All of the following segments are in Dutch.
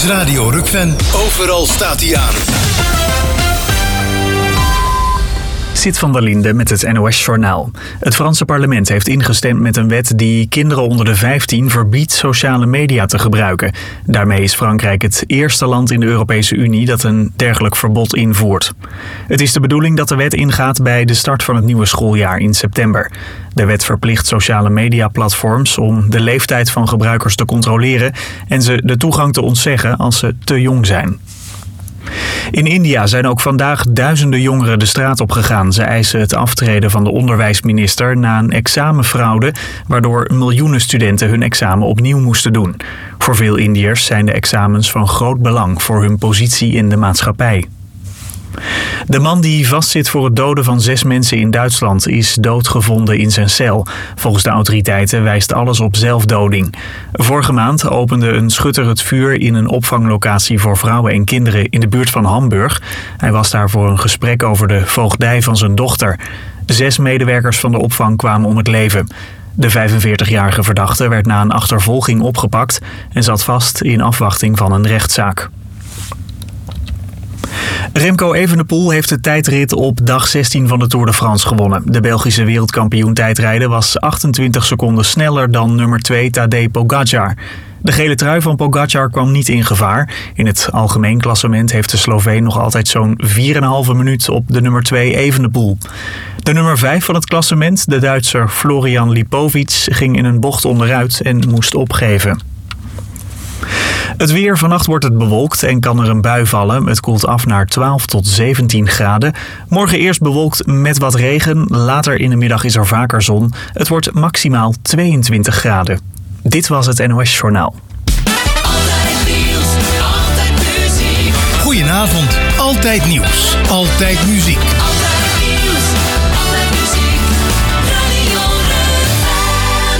is Radio Rock-fan. Overal staat hij aan. Sid van der Linde met het NOS-journaal. Het Franse parlement heeft ingestemd met een wet die kinderen onder de 15 verbiedt sociale media te gebruiken. Daarmee is Frankrijk het eerste land in de Europese Unie dat een dergelijk verbod invoert. Het is de bedoeling dat de wet ingaat bij de start van het nieuwe schooljaar in september. De wet verplicht sociale mediaplatforms om de leeftijd van gebruikers te controleren en ze de toegang te ontzeggen als ze te jong zijn. In India zijn ook vandaag duizenden jongeren de straat op gegaan. Ze eisen het aftreden van de onderwijsminister na een examenfraude, waardoor miljoenen studenten hun examen opnieuw moesten doen. Voor veel Indiërs zijn de examens van groot belang voor hun positie in de maatschappij. De man die vastzit voor het doden van 6 mensen in Duitsland is doodgevonden in zijn cel. Volgens de autoriteiten wijst alles op zelfdoding. Vorige maand opende een schutter het vuur in een opvanglocatie voor vrouwen en kinderen in de buurt van Hamburg. Hij was daar voor een gesprek over de voogdij van zijn dochter. 6 medewerkers van de opvang kwamen om het leven. De 45-jarige verdachte werd na een achtervolging opgepakt en zat vast in afwachting van een rechtszaak. Remco Evenepoel heeft de tijdrit op dag 16 van de Tour de France gewonnen. De Belgische wereldkampioen tijdrijden was 28 seconden sneller dan nummer 2 Tadej Pogačar. De gele trui van Pogačar kwam niet in gevaar. In het algemeen klassement heeft de Sloveen nog altijd zo'n 4,5 minuut op de nummer 2 Evenepoel. De nummer 5 van het klassement, de Duitser Florian Lipovic, ging in een bocht onderuit en moest opgeven. Het weer, vannacht wordt het bewolkt en kan er een bui vallen. Het koelt af naar 12 tot 17 graden. Morgen eerst bewolkt met wat regen. Later in de middag is er vaker zon. Het wordt maximaal 22 graden. Dit was het NOS Journaal. Altijd nieuws, altijd muziek. Goedenavond, altijd nieuws, altijd muziek. Altijd nieuws, altijd muziek. Radio Rock-fan.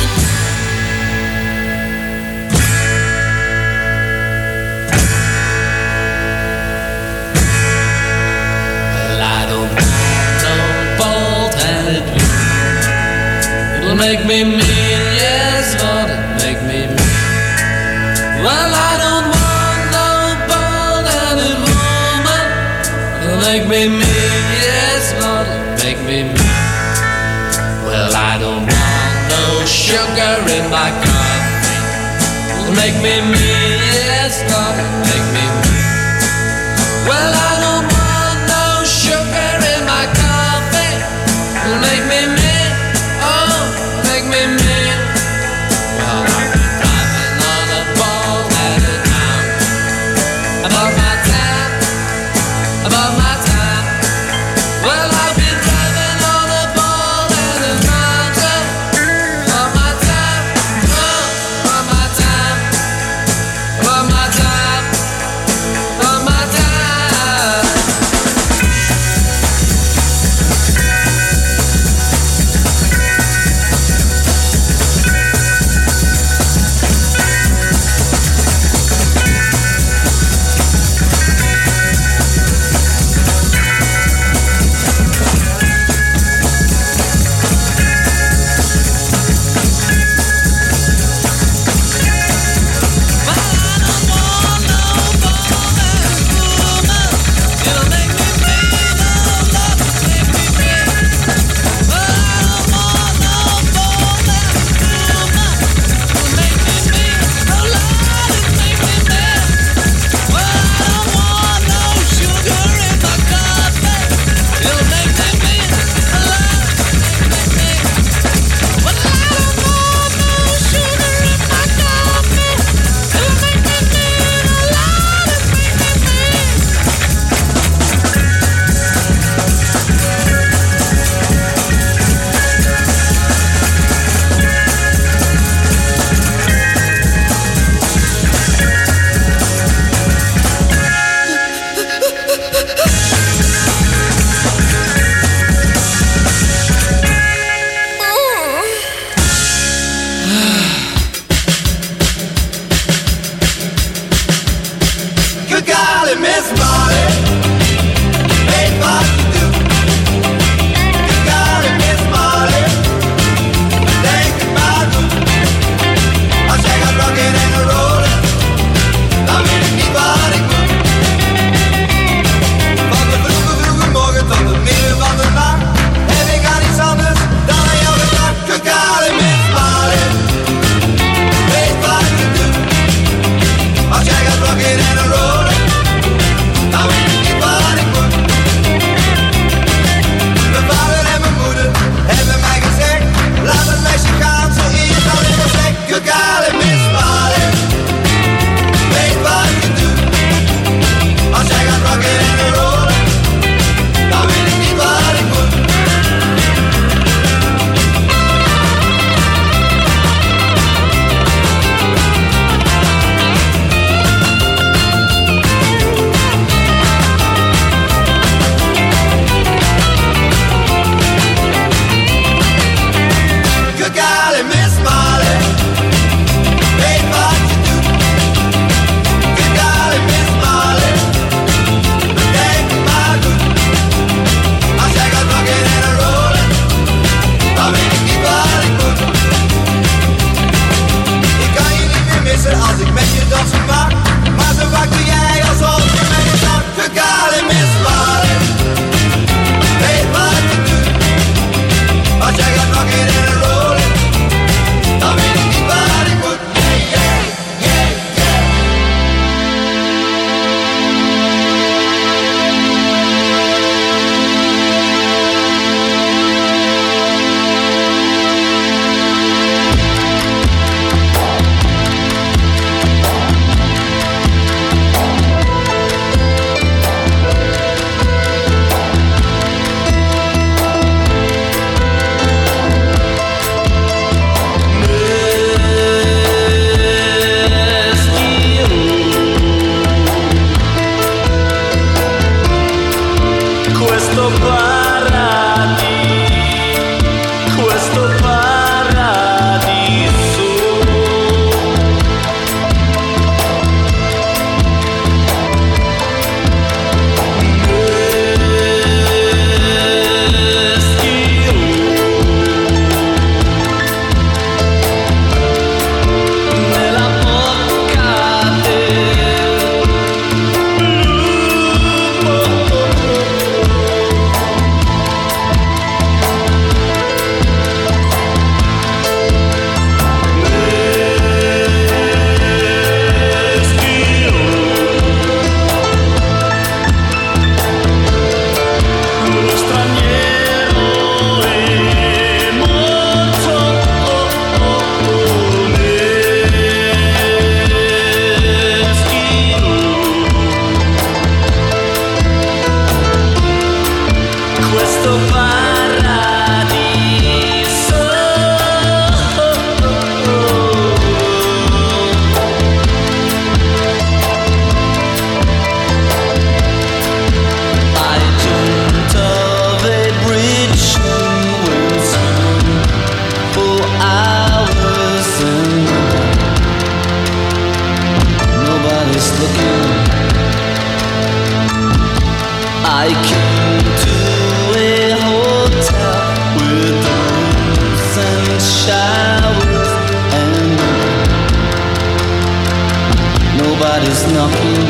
Well, I don't want no bald-headed blue. It'll make me mean, yes, Lord, it'll make me mean. Well, I don't want no bald-headed woman. It'll make me mean, yes, Lord, it'll make me mean. Well, I don't want no sugar in my coffee. It'll make me mean, yes, Lord, it'll make me mean. Well, I don't want no sugar in my coffee. It'll make me mean, oh, make me mean. Well, I've been driving on a bald-headed town. About my time, about my time. Well, I've been driving on a bald-headed mountain. About my time, oh, about my time. About my time, about my time. questo paradiso. Nella bocca del lupo. Uno straniero e morto meschino. Questo paradiso. I jumped off a bridge and went swimming for hours and nobody's looking. I came to a hotel with rooms and showers and nobody's knocking.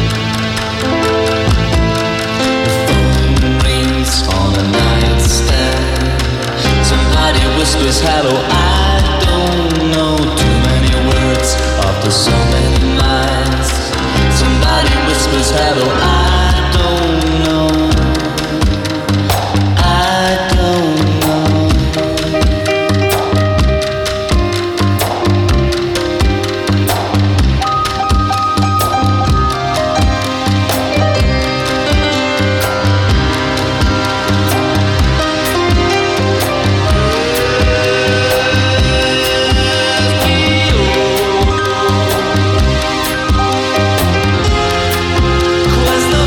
Rings on a nightstand. Somebody whispers hello. I don't know too many words after so many lines. Somebody whispers hello. I don't know. I don't know. Questo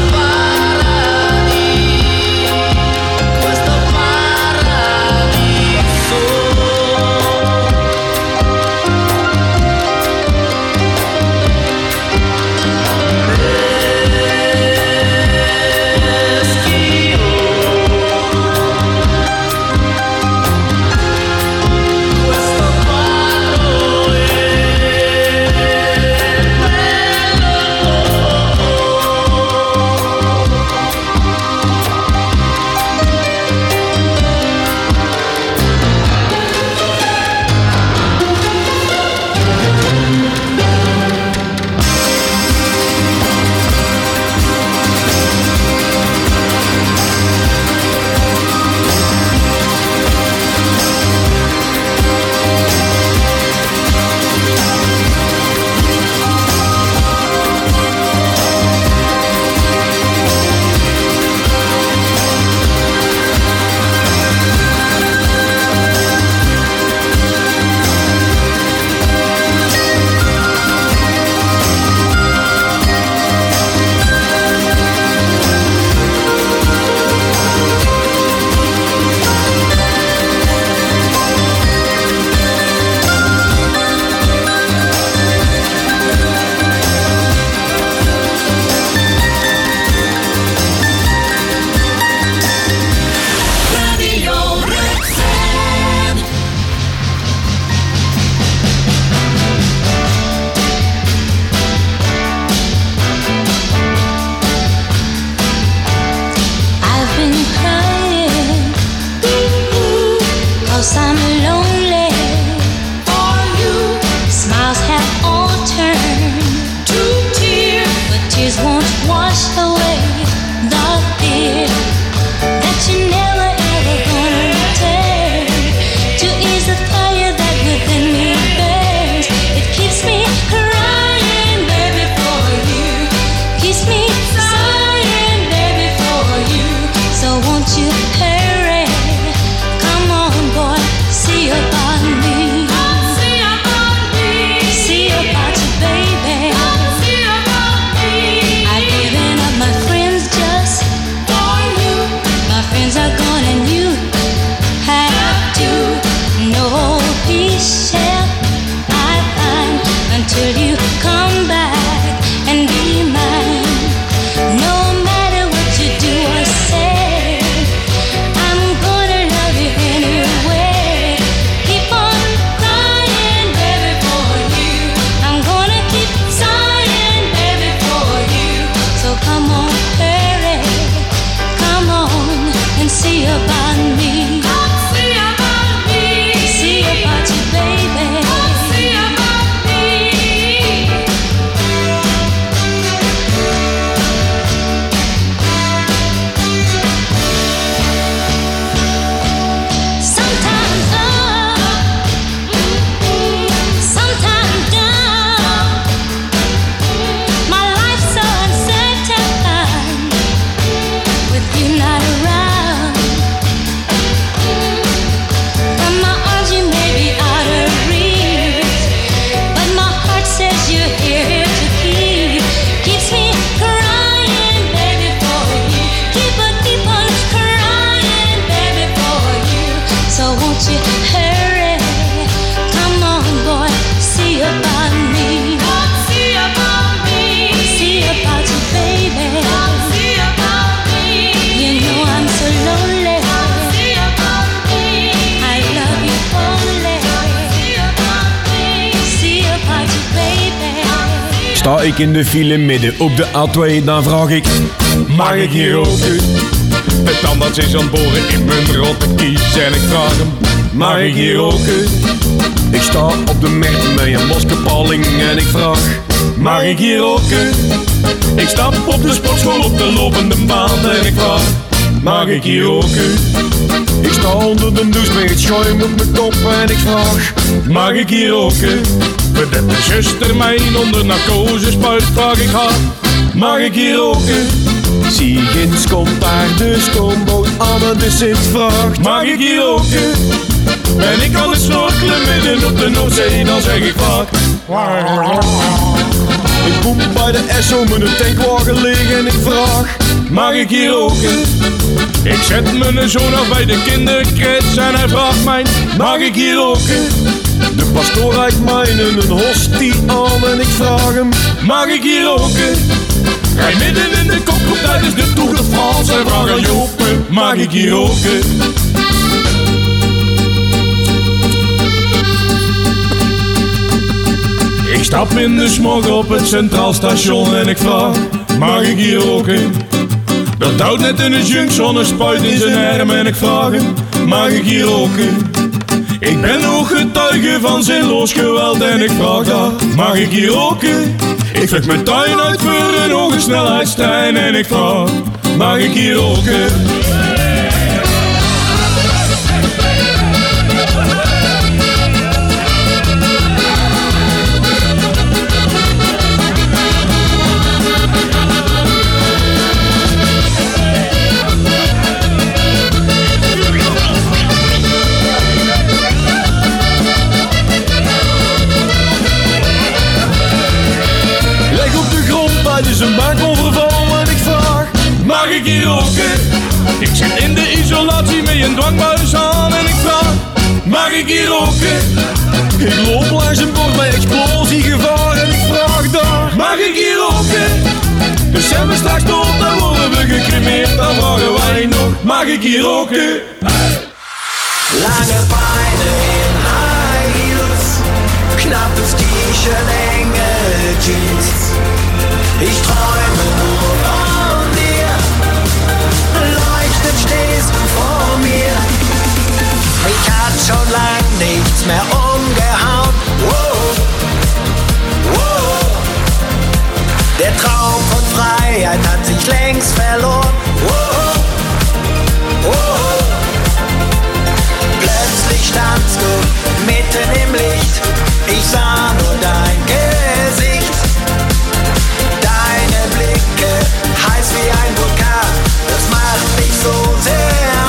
Won't you hurry? Come on, boy, See about me. See about me. See about you, baby. See about me. Sometimes up, sometimes down. My life's so uncertain with you not around. From my arms you may be out of reach, but my heart says you're here to keep. Keeps me crying, baby, for you. Keep on crying, baby, for you. So won't you hurry? Come on, boy, see about me. See about me. See about you, baby. See about me. You know I'm so lonely. See about me. I love you only. See about me. See about you, baby. Sta ik in de file midden op de A2, dan vraag ik: mag ik hier roken? Het tandarts is aan het boren in mijn rotte kies en ik vraag hem: mag ik hier roken? Ik sta op de markt met een boskepaling en ik vraag: mag ik hier roken? Ik stap op de sportschool op de lopende baan en ik vraag: mag ik hier roken? Ik sta onder de douche met het schuim op mijn kop en ik vraag: mag ik hier roken? Voordat de zuster mij onder narcose spuit, vraag ik haar: mag ik hier roken? Zigens komt daar de stoomboot aan en de Sint vraagt: mag ik hier roken? Ben ik aan het snorkelen midden op de Noordzee, dan zeg ik vaak: ik kom bij de Esso met een tankwagen liggen en ik vraag: mag ik hier roken? Ik zet mijn zoon af bij de kinderkrets en hij vraagt mij: mag ik hier roken? De pastoor reikt mij een hostie aan en ik vraag hem: mag ik hier roken? Hij midden in de kopgroep tijdens de Tour de France en vraagt aan Joppe: mag ik hier roken? Ik stap in de smog op het Centraal Station en ik vraag: mag ik hier roken? Dat houdt net in de junction een spuit in zijn arm en ik vraag hem: mag ik hier roken? Ik ben ook getuige van zinloos geweld en ik vraag daar: mag ik hier roken? Ik vlieg mijn tuin uit voor een hoge snelheidstrein en ik vraag: mag ik hier roken? Tijdens een bankoverval en ik vraag: mag ik hier roken? Ik zit in de isolatie met een dwangbuis aan en ik vraag: mag ik hier roken? Ik loop langs een bord bij explosiegevaar en ik vraag daar: mag ik hier roken? Dus zijn we straks dood, dan worden we gecremeerd, dan vragen wij nog: mag ik hier roken? Lange Beine in High Heels, knappes T-Shirt, enge Jeans. Ich träume nur von dir, leuchtend stehst du vor mir. Mich hat schon lang nichts mehr umgehauen. Wow, wow. Der Traum von Freiheit hat sich längst verloren. Wow, wow. Plötzlich standst du mitten im Licht, ich sah nur dein Gesicht. Deine Blicke, heiß wie ein Vulkan, das macht mich so sehr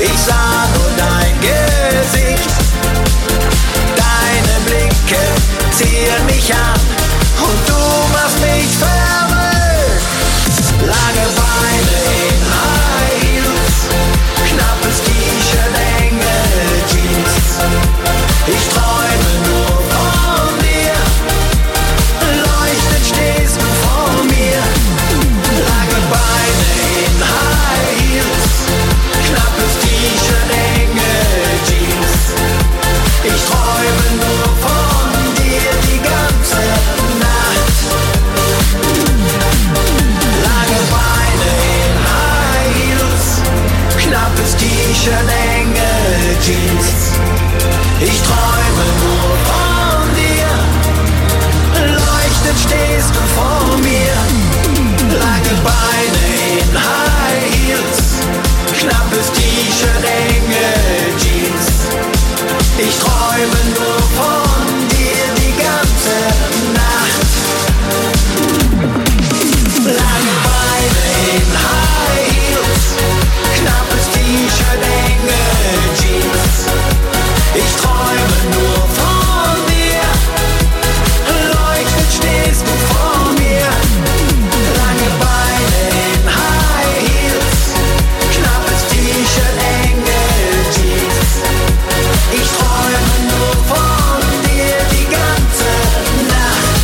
Ich sah nur dein Gesicht. Deine Blicke ziehen mich an und du machst mich verrückt. Lange Beine in High Heels, knappes T-Shirt, enge Jeans. Ich träume nur von dir, leuchtend stehst du vor mir. Lange Beine in High Heels, knappes T-Shirt, enge Jeans. Ich träume nur von dir die ganze Nacht. Lange Beine in High Heels, knappes T-Shirt, enge Jeans. Ich träume nur von dir, leuchtend stehst du vor mir. Lange Beine in High Heels, knappes T-Shirt, enge Jeans. Ich träume nur von dir die ganze Nacht. Lange Beine in High Heels, knappes T-Shirt, enge Jeans. Ich träume nur von dir, leuchtend stehst du vor mir. Lange Beine in High Heels, knappes T-Shirt, enge Jeans. Ich träume nur von dir die ganze Nacht.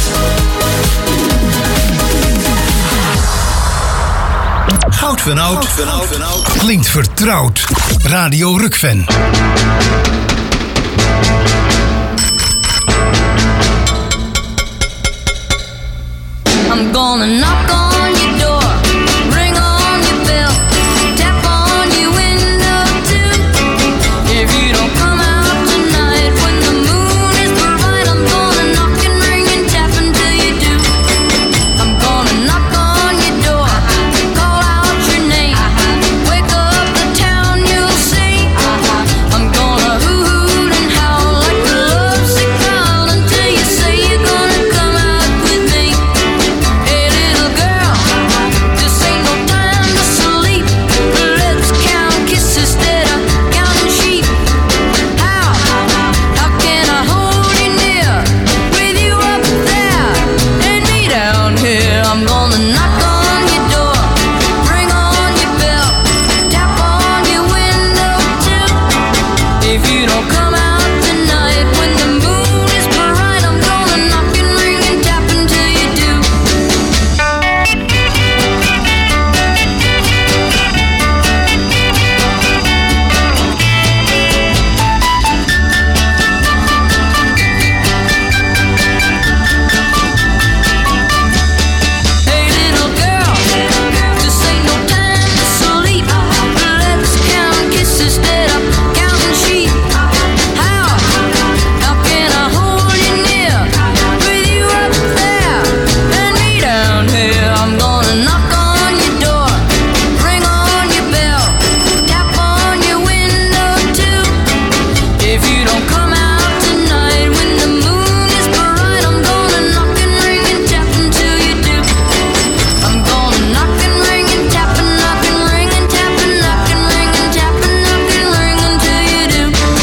Goud van oud. Klinkt vertrouwd. Radio Rukven. I'm gonna knock on your door, ring on your bell, tap on your window too. If you don't come out tonight when the moon is bright, I'm gonna knock and ring and tap until you do. I'm gonna knock on your door, call out your name, wake up the town, you'll see. I'm gonna hoot and howl like a lovesick child until you say you're gonna come out with me. Hey little girl, this ain't no time to sleep. Let's count kisses instead of counting sheep. How can I hold you near, with you up there and me down here? I'm gonna knock on your door, ring on your bell, tap on your window too. If you don't come out tonight when the moon is bright, I'm gonna knock and ring and tap until you do. Hey little girl, this ain't no time to sleep. Let's count kisses instead of counting sheep. How can I hold you near, with you up there and me down here? I'm gonna knock on your door, ring on your bell, tap on your window too. If you don't come out tonight when the moon is bright, I'm gonna knock and ring and tap until you do. I'm gonna knock and ring and tap and knock and ring and tap and knock and ring and tap and knock and ring until you do.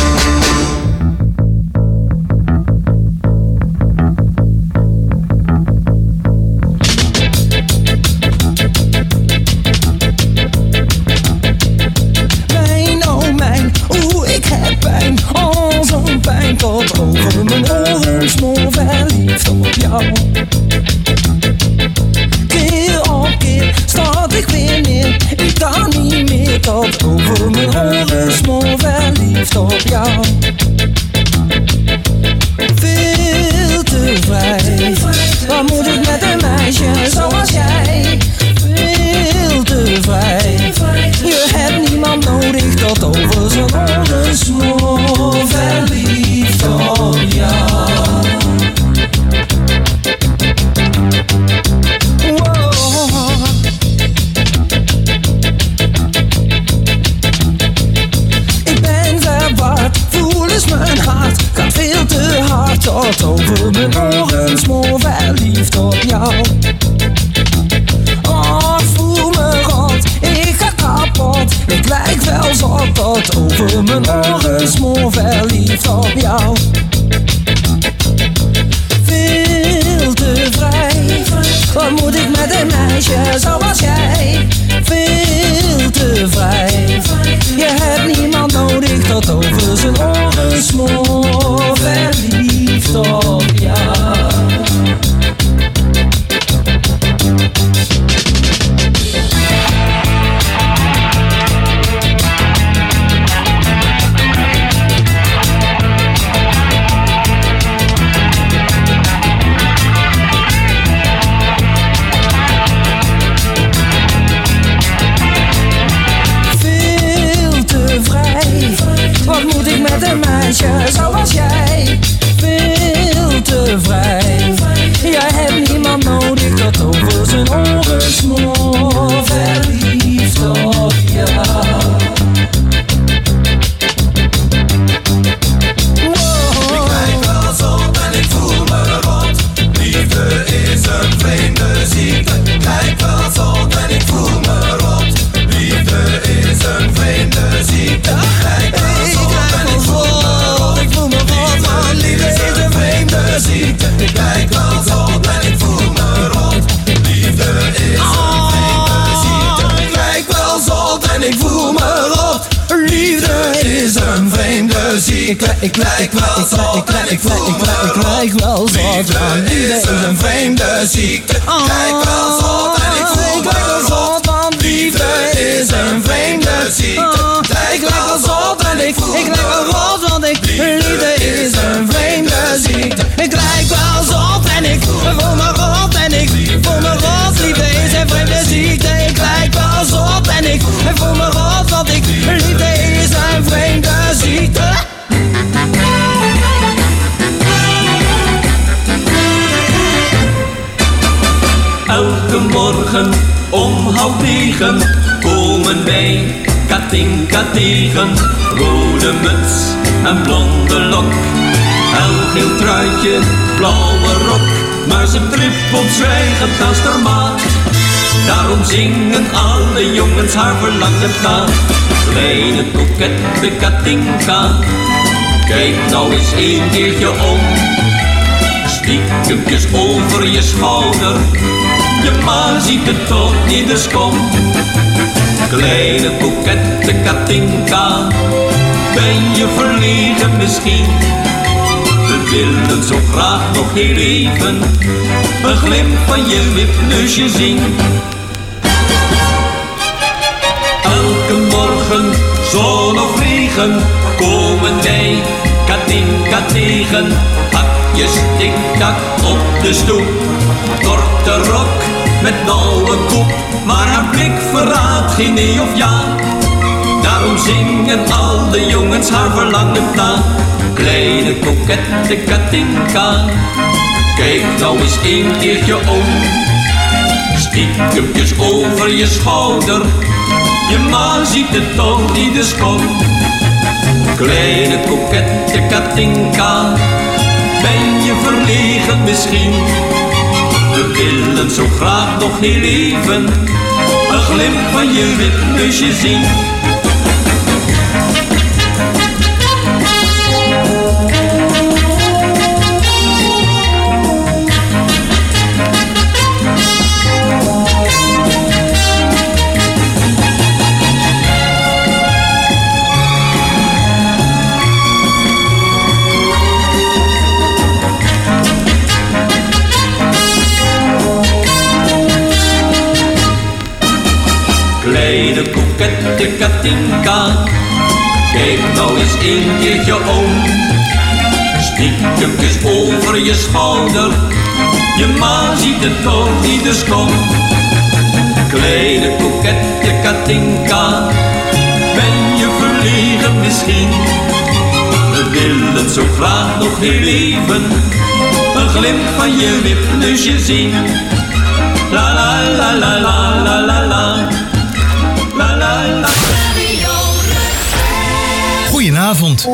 Mijn, oh mijn, oeh ik heb pijn, oh zo'n pijn tot over mijn oren, smoor verliefd op jou. Keer op keer stort ik weer neer, ik kan niet meer tot over mijn oren, smoor verliefd op jou. Veel te vrij, wat moet ik met een meisje zoals jij? Veel te vrij, je hebt niemand nodig tot over zijn oren, smoor verliefd op jou. Wow. Ik ben verward, voel tot over mijn oren smoor, verliefd op jou. Veel te vrij, wat moet ik met een meisje zoals jij? Veel te vrij, je hebt niemand nodig tot over zijn oren smoor, verliefd op jou. Wat moet ik met een meisje zoals jij? Veel te vrij. Jij hebt niemand nodig tot over zijn oren smoor, verliefd op jou. Ik kijk wel zot en ik voel me rot. Liefde is een vreemde ziekte. Kijk wel zot en ik voel me rot. Liefde is een vreemde ziekte. Kijk wel zot en ik voel me rot. Ik voel me rot, man. Liefde is een vreemde ziekte. Kijk wel zot en ik voel me rot. Liefde is een vreemde ziekte. Kijk wel zot en ik voel me rot. Liefde is een vreemde ziekte. Ik lijk wel zot en ik voel me rot. Liefde is een vreemde ziekte. Kijk wel zot en ik voel me rot. Liefde is een vreemde ziekte. Kijk wel zot en ik voel me rot. Want ik liefde is een vreemde ziekte. Ik lijk wel zot en ik voel me rot. En ik voel me rot. Liefde is een vreemde ziekte. Ik lijk wel zot en ik voel me rot. Want ik liefde is een vreemde ziekte. Elke morgen om 8:30 komen wij Katinka tegen. Rode muts en blonde lok, helgeel truitje, blauwe rok. Maar ze trippelt zwijgend naast haar maat. Daarom zingen alle jongens haar verlangen na. Kleine kokette Katinka, kijk nou eens een keertje om. Stiekempjes over je schouder, je ma ziet het toch niet, dus kom. Kleine kokette Katinka, ben je verlegen misschien? We willen zo graag nog heel even een glimp van je wipneusje zien. Elke morgen, zon of regen, komen wij Katinka tegen. Hakjes tik-tak op de stoep, korte rok met nauwe kop, maar haar blik verraadt geen nee of ja. Daarom zingen al de jongens haar verlangend na. Kleine kokette Katinka, kijk nou eens een keertje om. Stiekempjes over je schouder, je ma ziet het toch niet, dus kom. Kleine kokette Katinka, ben je verlegen misschien? We willen zo graag nog heel even een glimp van je wipneusje zien. Kleine kokette Katinka, kijk nou eens een keertje om. Stiekempjes over je schouder, je ma ziet het toch niet, dus kom. Kleine kokette Katinka, ben je verlegen misschien? We willen zo graag nog heel even een glimp van je wipneusje zien. La la la la la la la la. La la la. Goedenavond.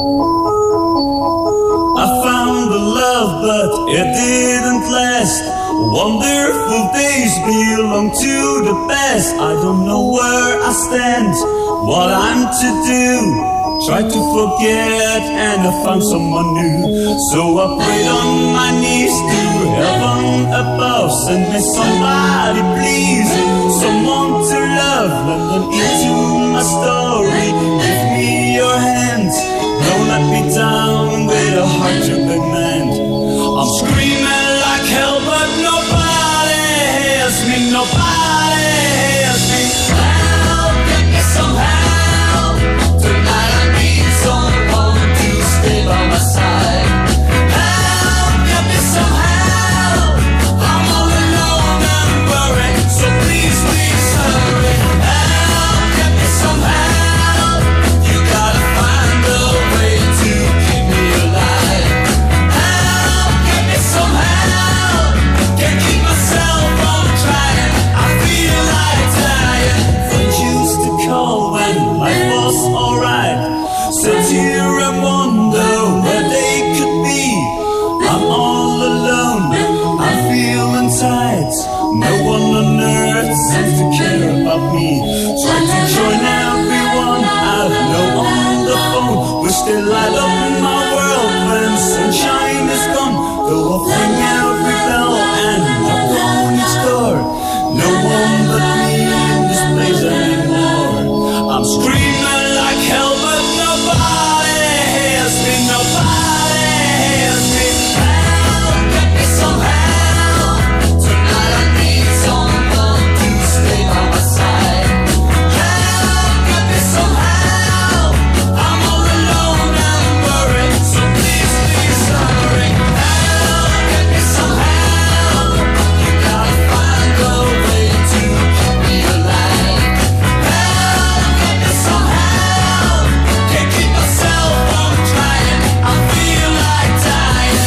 I found the love but it didn't last. Wonderful days belong to the past. I don't know where I stand, what I'm to do. Try to forget and I found someone new. So I prayed on my knees to heaven above. Send me somebody please, someone to love. Lend an ear to my story. Give me your hand, don't let me down with a heart to demand. I'm screaming like hell but nobody hears me, nobody hears me. Help, get me some help. Tonight I need someone to stay by my side. Help, get me some help. I'm all alone and worried, so please, please hurry. Help, get me some help. You gotta find a way to keep me alive. Help, get me some help. Can't keep myself from trying. I feel like dying. Friends used to call when life was alright. Sit here and wonder where they could be. I'm all alone, I'm feeling tight. No one on earth seems to care about me. Try to join everyone I know on the phone. Wish they light up my world when sunshine is gone. Go off, ring every bell and knock on each door. No one but me in this place anymore. I'm screaming like hell but nobody hears me, nobody hears me. Help, get me some help. Tonight I need someone to stay by my side. Help, get me some help. I'm all alone and worried, so please, please hurry. Help, get me some help. You gotta find a way to keep me alive. Help, get me some help. Can't keep myself from trying. I feel like dying.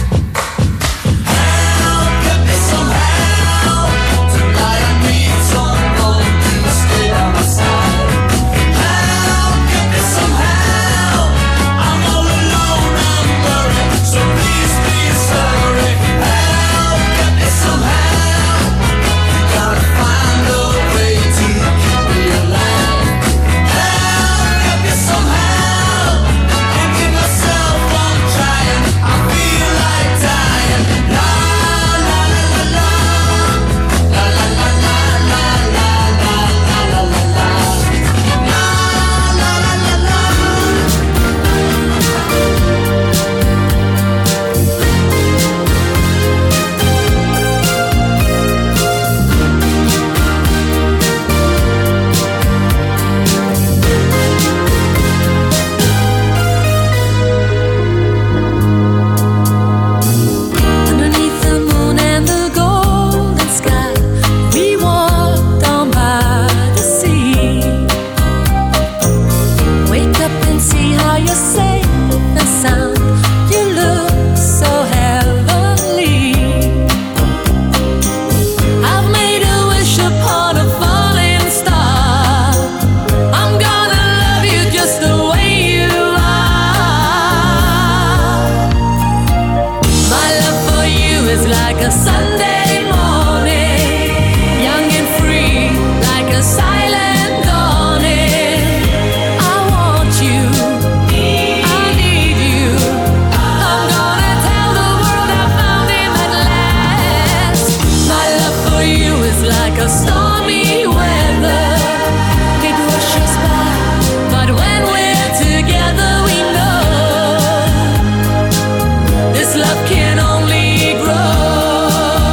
Help, get me some help. Tonight I need someone to stay by my side. Help, get me some help. I'm all alone and worried, so please, please hurry. Help, get me some help. You gotta find a way to keep me alive. Help, get me some help. Can't keep myself from trying. I feel like dying. La la la la la. La la la la la la la la la la la. La la la la la. Underneath the moon and the golden sky, we walked down by the sea. Wake up and see how you're safe and sound. You look so heavenly. I've made a wish upon a falling star. I'm gonna love you just the way you are. My love for you is like a Sunday morning, young and free, like a silent dawning. I want you, I need you. I'm gonna tell the world I found him at last. My love for you is like a stormy weather. It rushes by, but when we're together we know this love can only grow.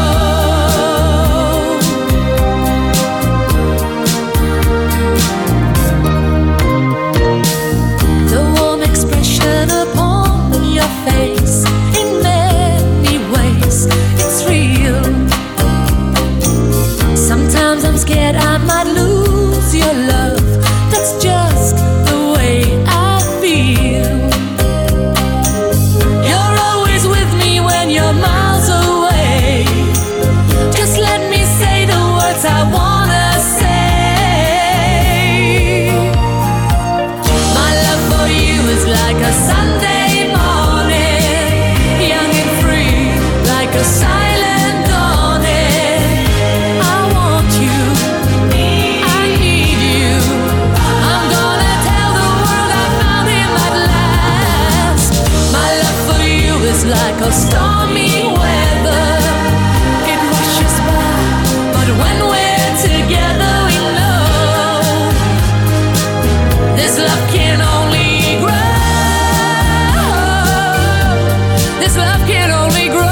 like a stormy weather. It rushes by, but when we're together, we know this love can only grow. This love can only grow.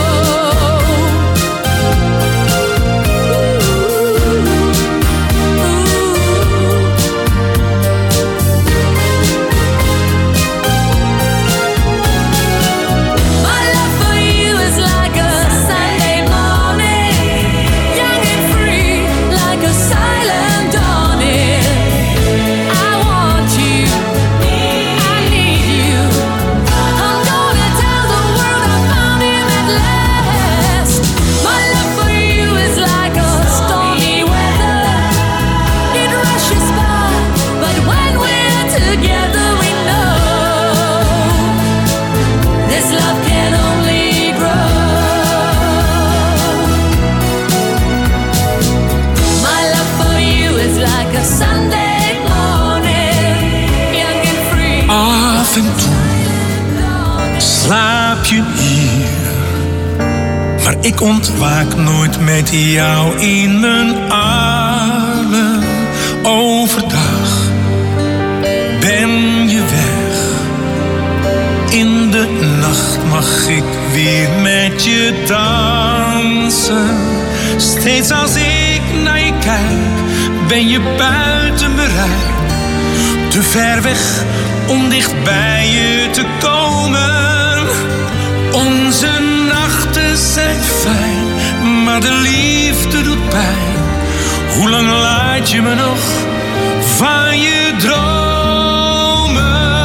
Af en toe slaap je hier, maar ik ontwaak nooit met jou in mijn armen. Overdag ben je weg, in de nacht mag ik weer met je dansen. Steeds als ik naar je kijk, ben je buiten bereik. Te ver weg om dicht bij je te komen. Onze nachten zijn fijn, maar de liefde doet pijn. Hoe lang laat je me nog van je dromen?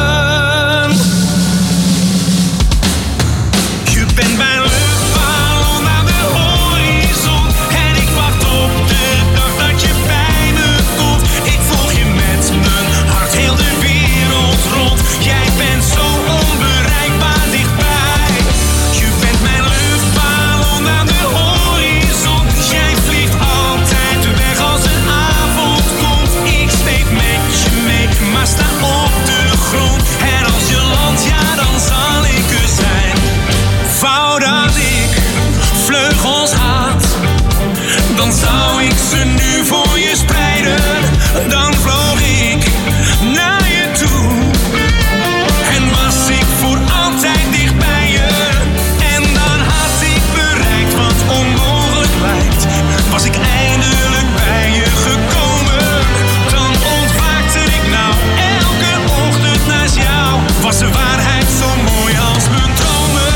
Je bent mijn luchtballon aan de horizon en ik wacht op de dag dat je bij me komt. Ik volg je met mijn hart heel de wereld rond. Jij bent zo onbereikbaar dichtbij. Je bent mijn luchtballon aan de horizon. Jij vliegt altijd weg als een avond komt. Ik zweef met je mee, maar sta op de grond. En als je landt, ja dan zal ik er zijn. Wou dat ik vleugels had, dan zou ik ze nu voor je spreiden. Dan vloog ik naar je toe en was ik voor altijd dicht bij je. En dan had ik bereikt wat onmogelijk lijkt. Was ik eindelijk bij je gekomen, dan ontwaakte ik nou elke ochtend naast jou. Was de waarheid zo mooi als mijn dromen.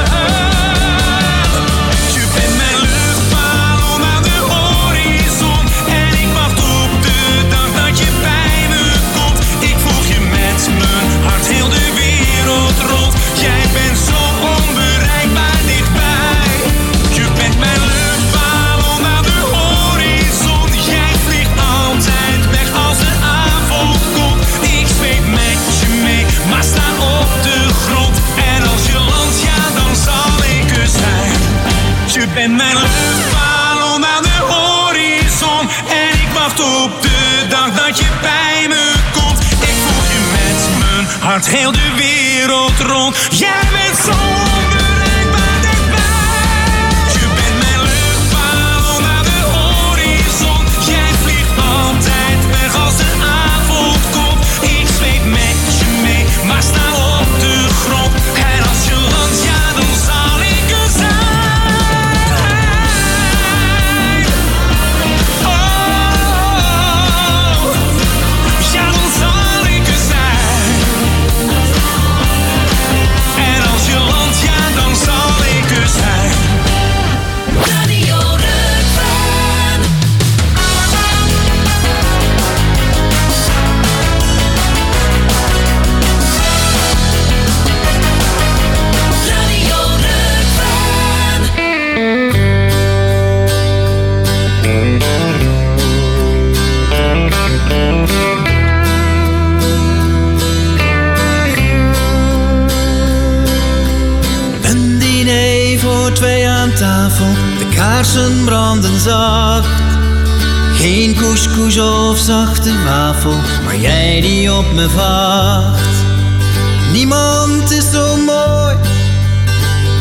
Je bent mijn luchtballon aan de horizon en ik wacht op de dag dat je bij me komt. Ik volg je met mijn hart heel de wereld rond. Jij bent zo onbereikbaar dichtbij. Je bent mijn luchtballon aan de horizon. Jij vliegt altijd weg als de avond komt. Ik zweef met je mee, maar sta op de grond. En als je landt, ja dan zal ik er zijn. Je bent mijn luchtballon aan de horizon en ik wacht op de dag dat je bij me komt. Ik volg je met mijn hart heel de wereld rond. Jij bent zo onbereikbaar dichtbij. Je bent mijn luchtballon aan de horizon. Jij vliegt altijd weg als de avond komt. Ik zweef met je mee, maar sta op de grond. En als je landt, ja dan zal ik er zijn. Oh, ja dan zal ik er zijn. En als je landt, ja dan zal ik er zijn. Radio Rukven. Radio Rukven. Een diner voor twee aan tafel, de kaarsen branden zacht. Geen couscous of zachte wafel, maar jij die op me wacht. Niemand is zo mooi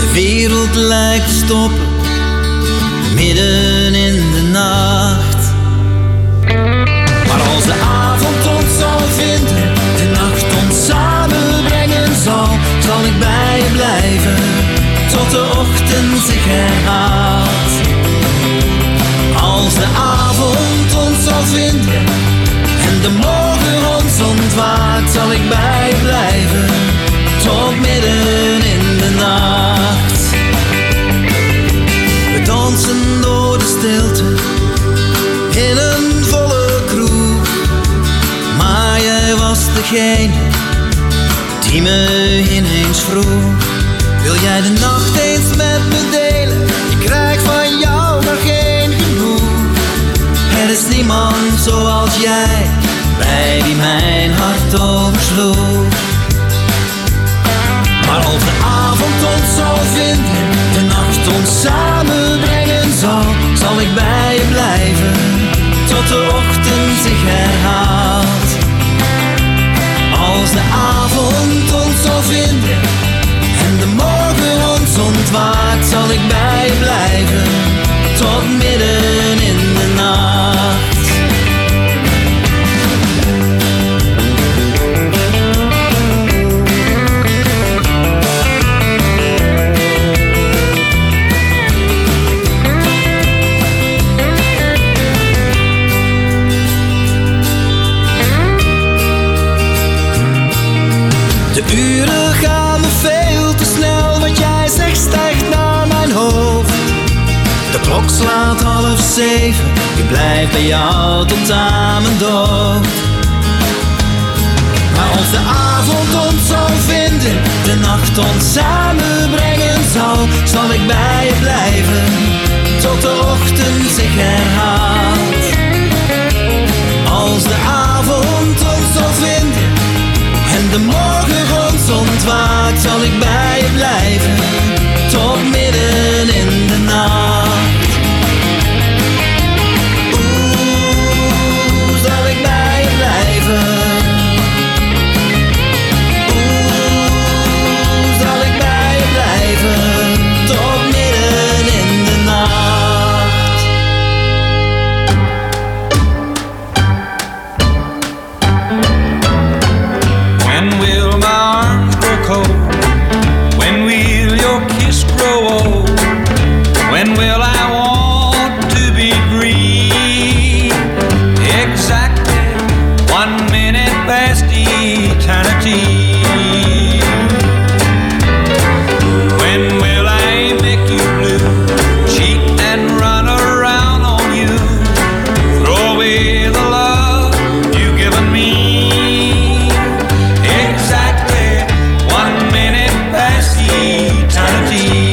De wereld lijkt te stoppen, midden in de nacht. Maar als de avond ons zal vinden, de nacht ons samenbrengen zal ik bij je blijven, tot de ochtend zich herhaalt. Als de avond ons zal vinden, en de morgen ons ontwaakt, zal ik bij je blijven, tot midden in de nacht. We dansen door de stilte, in een volle kroeg. Maar jij was degene, die me ineens vroeg. Wil jij de nacht eens met me delen? Ik krijg van jou maar geen genoeg. Er is niemand zoals jij, bij wie mijn hart oversloeg. Maar als de avond ons zal vinden, de nacht ons samenbrengen zal ik bij je blijven, tot de ochtend zich herhaalt. Als de avond ons zal vinden, en de morgen ons ontwaakt, zal ik bij je blijven, tot midden in de nacht. De uren gaan me veel te snel, wat jij zegt stijgt naar mijn hoofd. De klok slaat 6:30, ik blijf bij jou tot aan mijn dood. Maar als de avond ons zal vinden, de nacht ons samenbrengen zal ik bij je blijven, tot de ochtend zich herhaalt. Als de avond ons zal vinden, en de morgen ons ontwaakt, zal ik bij je blijven, tot midden in de nacht. Oeh, zal ik bij je blijven. Oeh, zal ik bij je blijven, tot midden in de nacht. When will my arms grow cold? When will your kiss grow old? When will I want to be free? Exactly 1 minute past eternity. When will I make you blue, cheat and run around on you, throw away the love you've given me? Exactly 1 minute past eternity.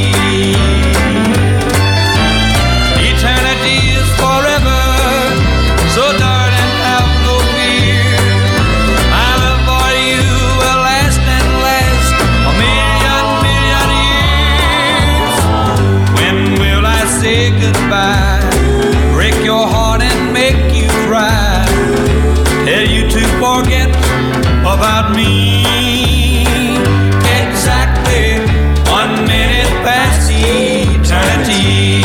Eternity is forever, so darling, have no fear. My love for you will last and last a million years. When will I say goodbye, break your heart and make you cry, tell you to forget about me? Exactly 1 minute past eternity.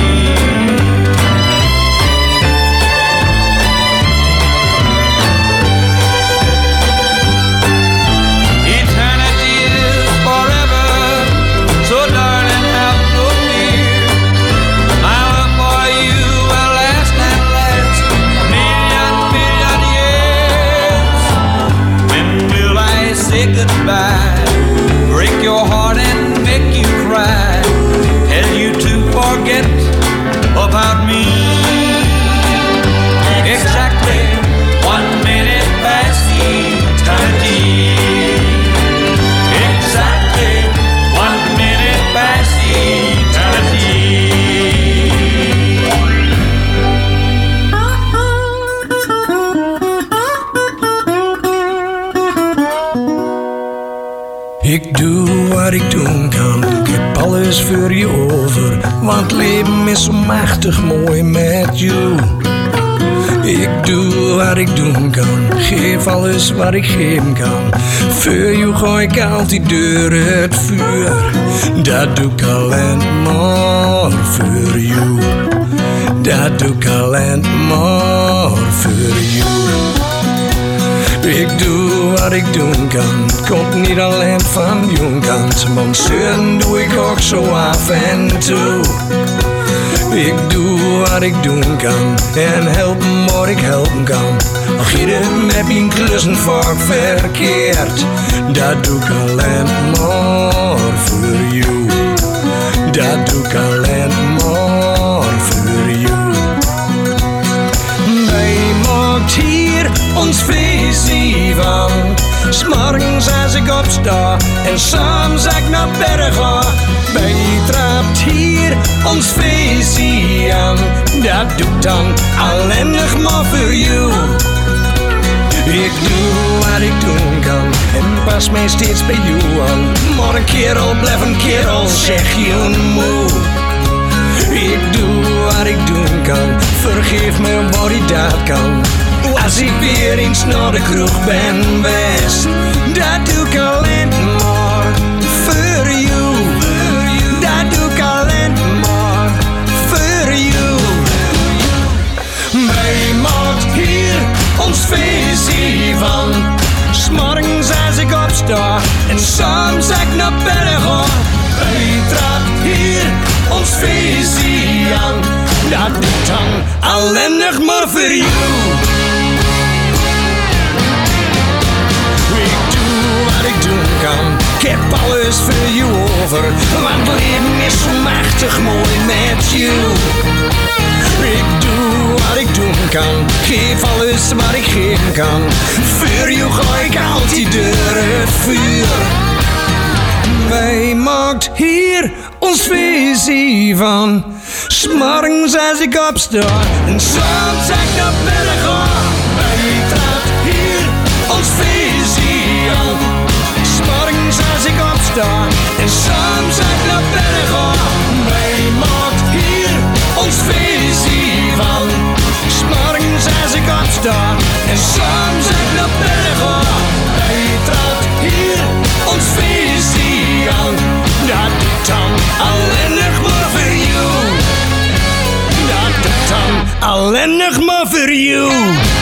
Eternity is forever, so darling, have no fear. My love for you will last and last a million years. When will I say goodbye, break your heart and make you cry, tell you to forget about me? Exactly 1 minute past eternity. Exactly 1 minute past eternity. Ik doe wat ik doen kan, ik heb alles voor je over, want leven is zo machtig mooi met jou. Ik doe wat ik doen kan, geef alles wat ik geven kan. Voor jou gooi ik altijd door het vuur. Dat doe ik alleen maar voor jou. Dat doe ik alleen maar voor jou. Ik doe wat ik doen kan, komt niet alleen van jonkant. Want zeuren doe ik ook zo af en toe. Ik doe wat ik doen kan en helpen wat ik helpen kan. Al giet het met mijn klussen vaak verkeerd. Dat doe ik alleen maar voor jou. Dat doe ik alleen maar voor jou. Wij maakt hier ons feestje van. 's morgens als ik opsta en soms als ik naar bed ga. Wij trapt hier ons feestje aan. Dat doe ik dan alleen nog maar voor jou. Ik doe wat ik doen kan en pas mij steeds bij jou aan. Maar een kerel blijf een kerel, zeg je moe. Ik doe wat ik doen kan, vergeef me wat ik dat kan. Als ik weer eens naar de kroeg ben geweest, dat doe ik alleen maar voor jou. Dat doe ik alleen maar voor jou. Wij maakt hier ons feestje van. 's morgens als ik opsta en soms als ik naar bed ga. Wij trapt hier ons feestje aan. Dat doe ik dan alleen nog maar voor jou. Ik doe wat ik doen kan, ik heb alles voor jou over. Want het leven is zo machtig mooi met jou. Ik doe wat ik doen kan, geef alles wat ik geven kan. Voor jou ga ik altijd door het vuur. Wij maakt hier ons feestje van. 's morgens als ik opsta en soms als ik naar bed ga. Wij trapt hier ons feestje aan. 's morgens als ik opsta en soms als ik naar bed ga. Wij maakt hier ons feestje van. 's morgens als ik opsta en soms als ik naar bed ga. Wij trapt hier ons feestje aan. Dat doet dan alleen nog maar voor jou. Dat doet dan alleen nog maar voor jou.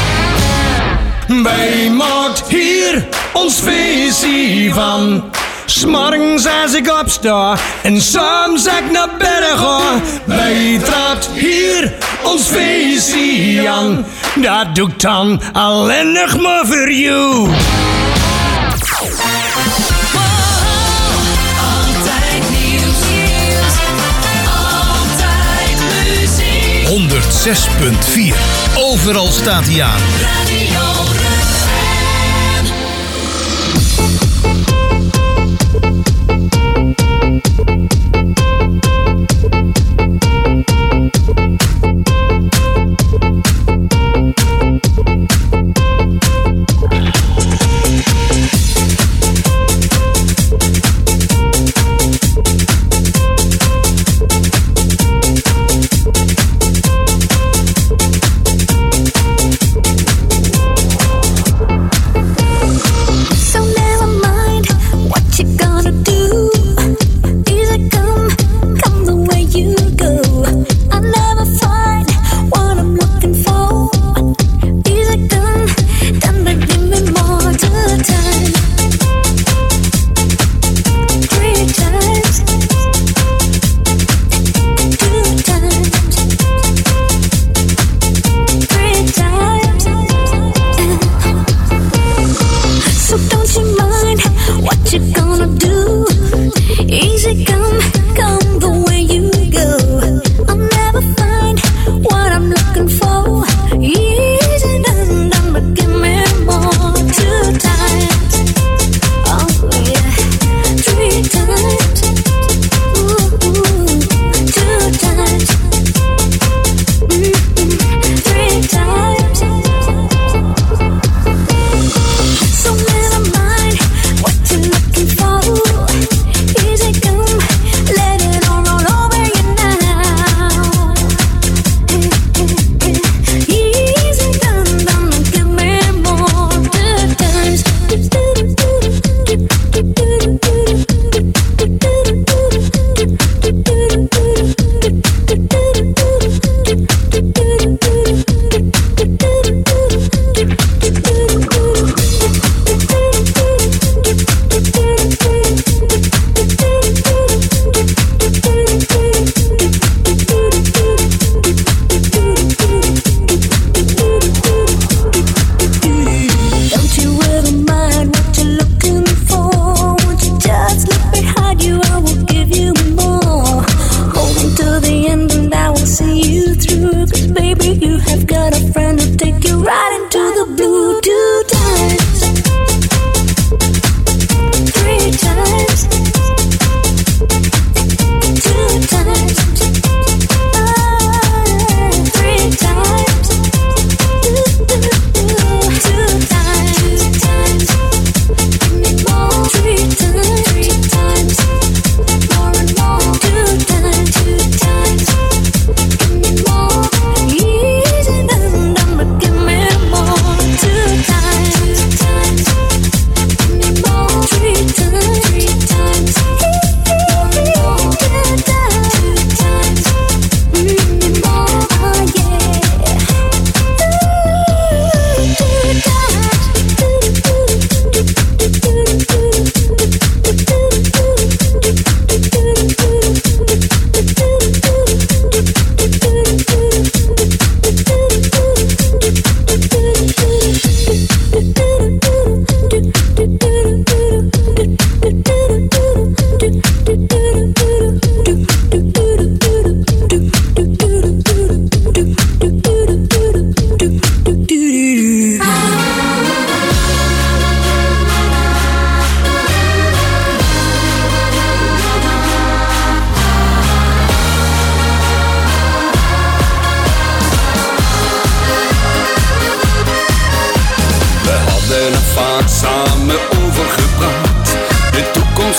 Wij maakt hier ons feestje van. 's morgens als ik opsta en soms als ik naar bed ga. Wij trapt hier ons feestje aan. Dat doe ik dan alleen nog maar voor jou. Altijd nieuws, altijd muziek. 106.4. Overal staat hij aan. Radio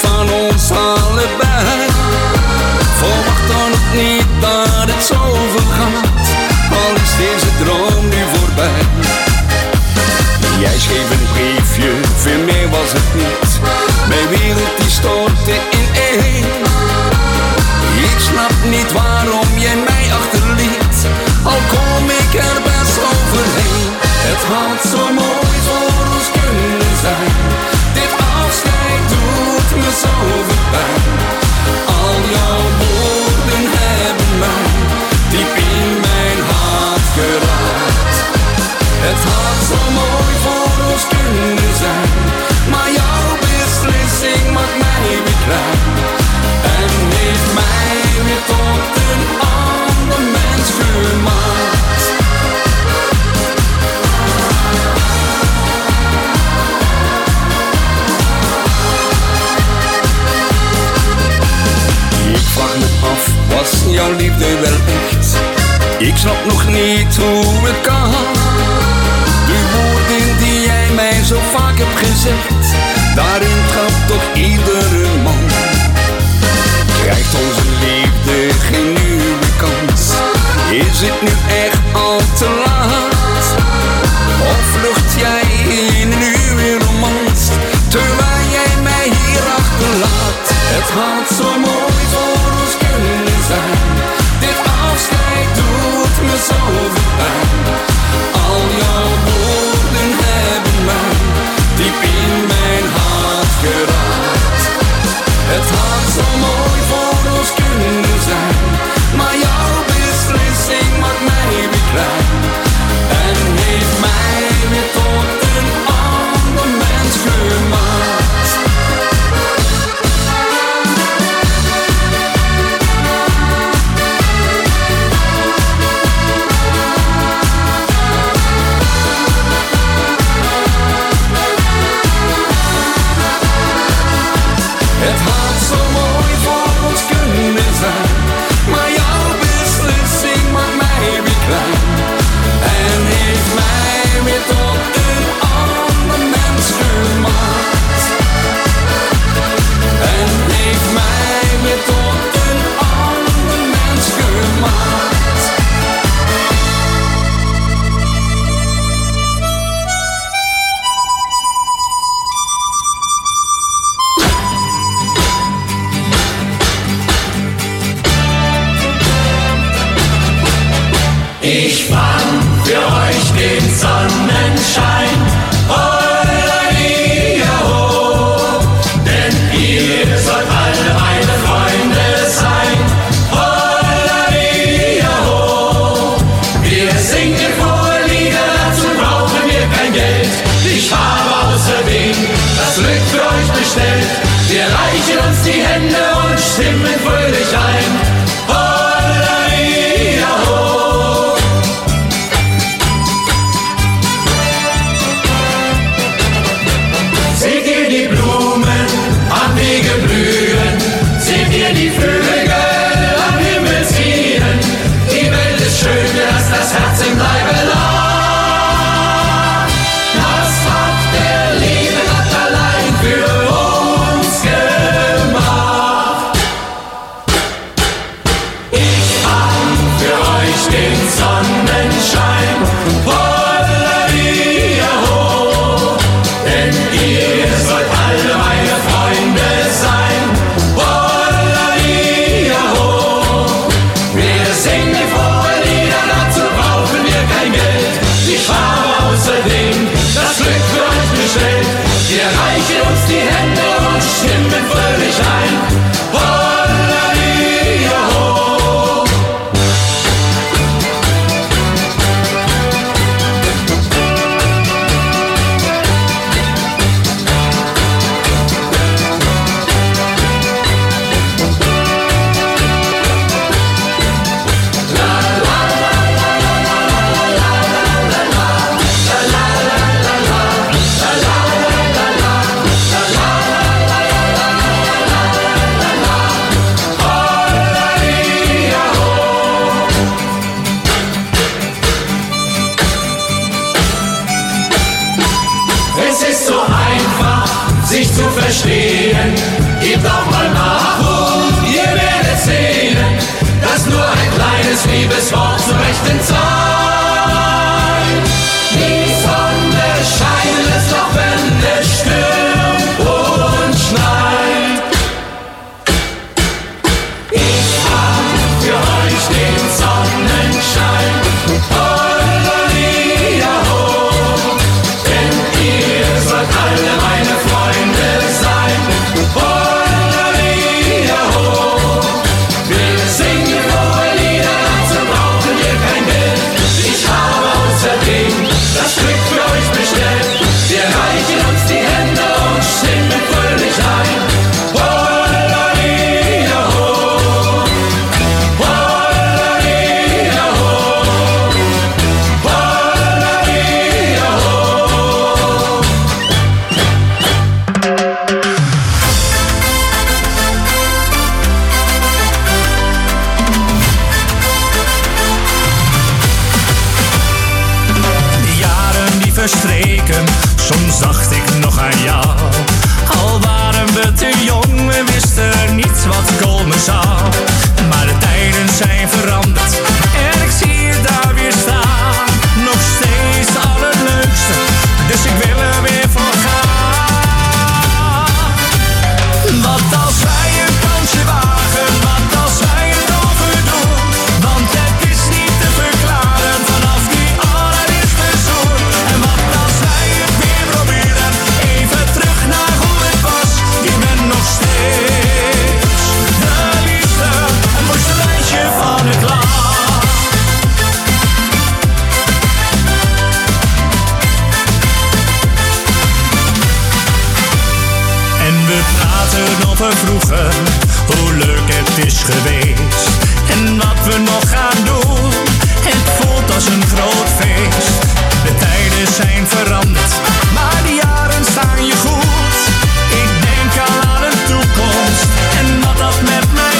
van ons allebei. Verwacht dan nog niet dat het zo vergaat, al is deze droom nu voorbij. Jij schreef een briefje, veel meer was het niet. Mijn wereld die stortte in één. Ik snap niet waarom jij mij achterliet, al kom ik er best overheen. Het had zo mooi voor ons kunnen zijn, dit afscheid doet me zoveel pijn. Al jouw woorden hebben mij diep in mijn hart geraakt. Het had zo mooi voor ons kunnen zijn, maar jouw beslissing maakt mij weer klein. En heeft mij weer tot een ander mens gemaakt. Ik vraag me af, was jouw liefde wel echt? Ik snap nog niet hoe het kan. De woorden die jij mij zo vaak hebt gezegd, daarin trapt toch iedere man. Krijgt onze liefde geen nieuwe kans? Is het nu echt al te laat? Of vlucht jij in een nieuwe romans, terwijl jij mij hier achterlaat? Het had zo mooi voor ons kunnen zijn, dit afscheid doet me zoveel pijn. Al jouw woorden hebben mij diep in mijn hart geraakt. Het had zo mooi voor ons kunnen zijn, maar jouw beslissing maakt mij weer klein. En heeft mij weer tot een ander mens gemaakt. Het had zo mooi voor ons kunnen zijn, maar jouw beslissing maakt mij weer klein. En heeft mij weer tot een ander mens gemaakt. En heeft mij weer tot een ander mens gemaakt. Ich fang für euch den Sonnenschein, Holleria-ho, denn ihr sollt alle meine Freunde sein, Holleria-ho. Wir singen frohe Lieder, dazu brauchen wir kein Geld. Ich habe außerdem das Glück für euch bestellt. Wir reichen uns die Hände und stimmen fröhlich ein, Holleria-ho. Seht ihr die Blumen am Wege blühen? Seht ihr die Vögel am Himmel ziehen? Die Welt ist schön, lasst das Herz im Leibe lachen. Das hat der liebe Gott allein für uns gemacht. dagen, hoe leuk het is geweest. En wat we nog gaan doen, het voelt als een groot feest. De tijden zijn veranderd, maar de jaren staan je goed. Ik denk al aan een toekomst en wat dat met mij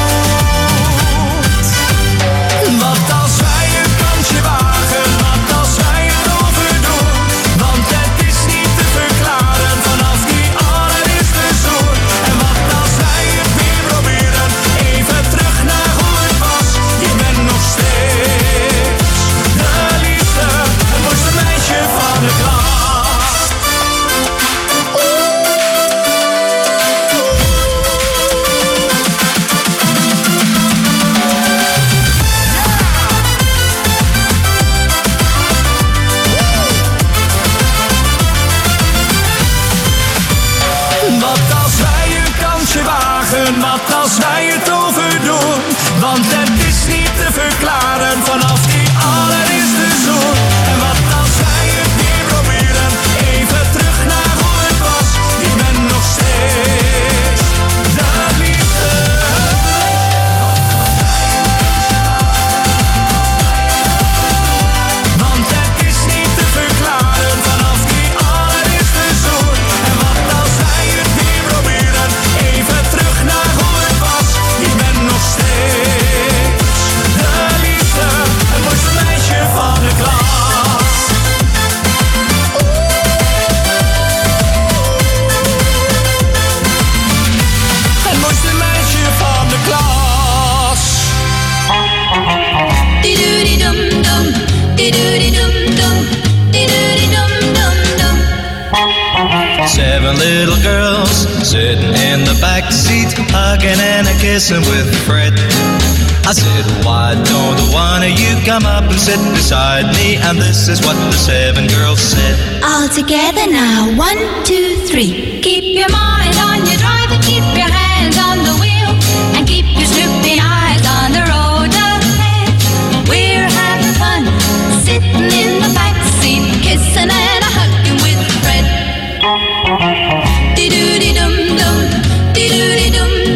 doet. Wat als wij een kansje wagen, wat als wij het overdoen. Want het is niet te verklaren vanaf die allereerste zoen. En wat als wij het weer proberen, even terug naar hoe het was. Je bent nog steeds de liefste, het mooiste meisje van de klas. Wat als wij een kansje wagen, wat als wij het overdoen. Want het is niet te verklaren vanaf die allereerste zoen. En wat als wij het weer proberen, even terug naar hoe het was. Je bent nog steeds de liefde. Want het is niet te verklaren vanaf die allereerste zoen. En wat als wij het weer proberen, even terug naar hoe het was. Je bent nog steeds de liefde, het mooiste meisje van de klas. Het mooiste meisje van de klas. Di-doody-dum-dum, di-doody-dum-dum, di-doody-dum-dum-dum. 7 little girls sitting in the back seat, hugging and a kissing with Fred. I said, why don't the one of you come up and sit beside me? And this is what the 7 girls said. All together now, 1, 2, 3. Keep your mind